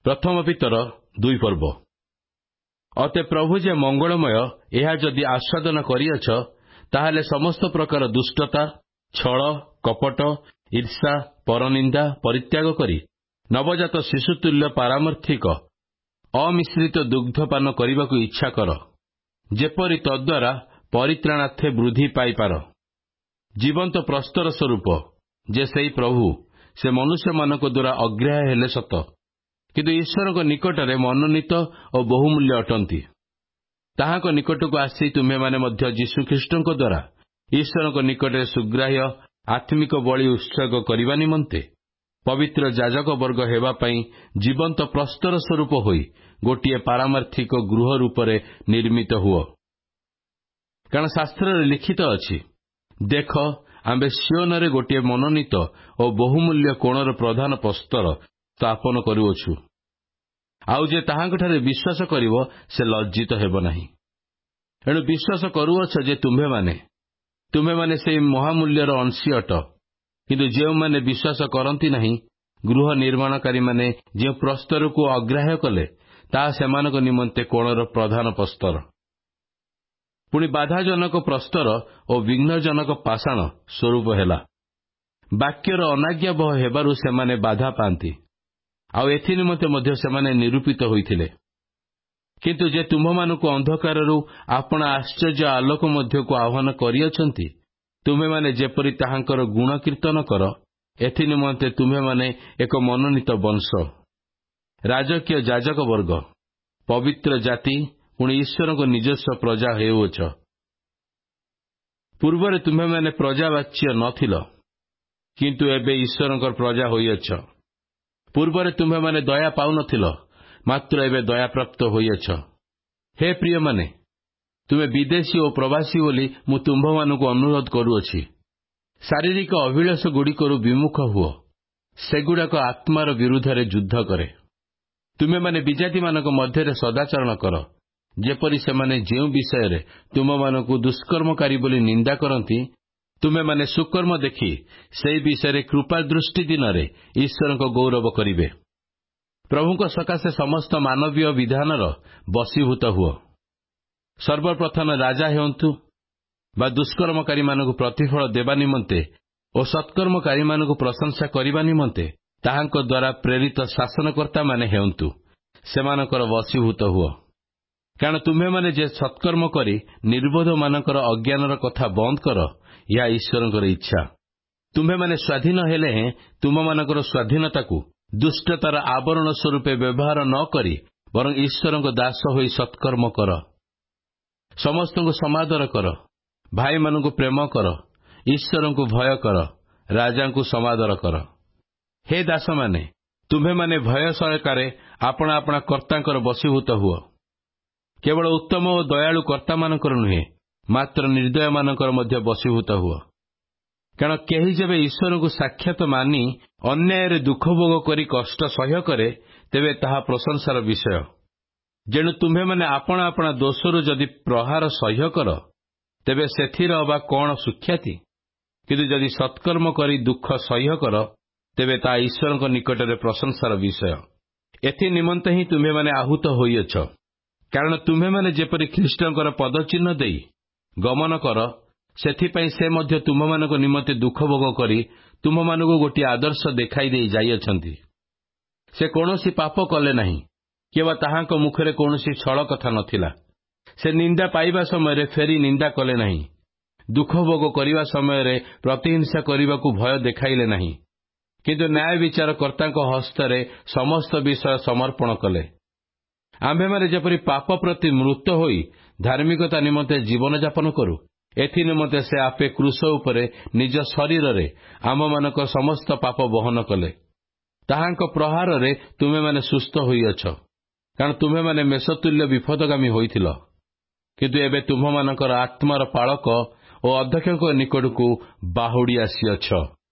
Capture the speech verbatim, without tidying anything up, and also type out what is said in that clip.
प्रथम पितर दुई पर्व। अते प्रभु जे मंगलमय यह जदि आस्वादन करियछ ताहले समस्त प्रकार दुष्टता छल कपट ईर्षा परनिंदा परित्याग करी नवजात शिशुतुल्य पारमार्थिक अमिश्रित दुग्धपान करने इच्छा कर, जेपरि तद्वारा परित्राणार्थे वृद्धि पाइपार। जीवंत प्रस्तर स्वरूप जे सही प्रभु से मनुष्य मानक द्वारा अग्राह्य हेले सत, किंतु ईश्वर निकटरे मनोनीत और बहुमूल्य अटंती। ताहाक निकट को आसी तुम्हें माने मध्य यीशुख्रीष्ट द्वारा ईश्वर निकटरे सुग्राह्य आत्मिक बलि उत्सर्ग करने निमंते पवित्र जाजक वर्ग हेबा पई जीवंत प्रस्तर स्वरूप होई गोटिए पारमार्थिक गृह रूपरे निर्मित हुओ। कारण शास्त्र लिखित अछि, देख आम्बे सियोनरे गोटिए मनोनीत और बहुमूल्य कोणर प्रधान प्रस्तर स्थापन करुअछु, आउ जे ताहांकठारे विश्वास करिवो से लज्जित हेबो नाही। एणु विश्वास करुअछ जे तुम्हे माने तुम्हे माने से महामूल्यर अंशी अट, किंतु जे माने विश्वास करंती नहीं गृह निर्माणकारी माने जे प्रस्तर को अग्राह्य कले ता सेमानक निमंते कोणर प्रधान प्रस्तर। पुणी बाधाजनक प्रस्तर और विघ्नजनक पाषाण स्वरूप हेला। वाक्यर अनाज्ञाबह हेबारु सेमाने बाधा पांती, आउ एथि निमंते मध्य सेमाने निरूपित होइथिले। किंतु जे तुम्हमानकु अंधकाररु आपण आश्चर्य आलोक मध्य को आह्वान करियछंती, तुम्हे माने जेपरि ताहांकर गुण कीर्तन कर, एथि निमंते तुम्हे माने एक मनोनीत वंश, राजकीय जाजक वर्ग, पवित्र जाति, पुणी ईश्वर को निजस्व प्रजा हेउछ। पूर्वरे तुम्हे माने प्रजावाच्य नथिल, किंतु एबे ईश्वर प्रजा होइछ। पूर्वरे तुम्हे माने दया पाउनथिल, मात्र एबे दया प्राप्त होइछ। हे प्रिय माने, तुम्हें विदेशी और प्रवासी बोली मु तुम्भ मानकु अनुरोध करुअछि, शारीरिक अभिलाष गुड़िकरु विमुख हुओ, सेगुड़ाक आत्मार विरुद्धरे युद्ध करे। तुम्हें माने विजाति मानक मध्यरे सदाचरण कर, जेपरि सेमाने जेउ विषय रे तुम मानकु दुष्कर्मकारी बोली निंदा करंती, तुम्हें माने सुकर्म देखी सेई विषय कृपा दृष्टि दिन रे ईश्वर को गौरव करिवे। प्रभुक सकाशे समस्त मानवीय विधानर बसीभूत हुओ। सर्वप्रथम राजा हेउंतु बा दुष्कर्मकारी मानकु प्रतिफल देवा निमंते और सत्कर्मकारी मानकु प्रशंसा करिबा निमंते ताहांक द्वारा प्रेरित शासनकर्ता माने हेउंतु, सेमानकर वशीभूत हुओ। कारण तुम्हें माने जे सत्कर्म करी निर्बोध मानकर अज्ञानर कथा बंद कर, या ईश्वरंकर इच्छा। तुम्हें माने स्वाधीन हेले हैं तुम मानकर स्वाधीनता को दुष्टतार आवरण स्वरूप व्यवहार न करी बरं ईश्वर दास होई सत्कर्म कर। समस्त को समादर कर, भाई मान को प्रेम कर, ईश्वर को भय कर, राजा को समादर कर। हे दास माने, तुम्हें माने भय सहकारे आपना आपना कर्तांकर बशीभूत हुओ। केवल उत्तम और दयालु कर्ता मानकर नुहे, मात्र निर्दय मानकर मध्य बशीभूत हुओ। कारण केही जेबे ईश्वर को साक्षात मानी अन्याय रे दुख भोग करी कष्ट सह्य करे, तेबे ताहा प्रशंसार विषय। जेणु तुम्हें माने आपण आपण दोषरु जदि प्रहार सह्य कर, तेबे सेथिर अबा कौन सुख्याति, किंतु जदि सत्कर्म करी दुख सह्य कर, तेबे ता ईश्वर को निकटरे प्रशंसार विषय। एथि निमंते ही तुम्हें माने आहूत होइछ। कारण तुम्हें माने जेपरि ख्रीष्टंकर पदचिन्ह देई गमन कर, सेथिपई से मध्य तुम मानक निमंते दुख भोग करी तुम मानक गोटे आदर्श देखाई दे जाइछंती। से कौनसी पाप कले नहीं, केवल ताहांक मुखरे कौनसी छल कथा नथिला। से निंदा पाइबा समय फेरी निंदा कले नहीं, दुख भोग करिवा समय प्रतिहिंसा करने को भय देखाइले नहीं, किंतु न्याय विचार कर्ता हस्तरे समस्त विषय समर्पण कले। आम्भे माने जेपरि पाप प्रति मृत होई धार्मिकता निमंते जीवन यापन करू, एथि निमंते से आपे क्रूस उपरे निज शरीर रे आम मानक समस्त पाप बहन कले। ताहांक प्रहार रे तुमे माने सुस्थ होइछ। कारण तुम्हें माने मेषतुल्य विपदगामी होइथिल, किंतु एबे तुम मानकर आत्मार पालक और अध्यक्ष निकट को बाहुड़ी आसीअछ।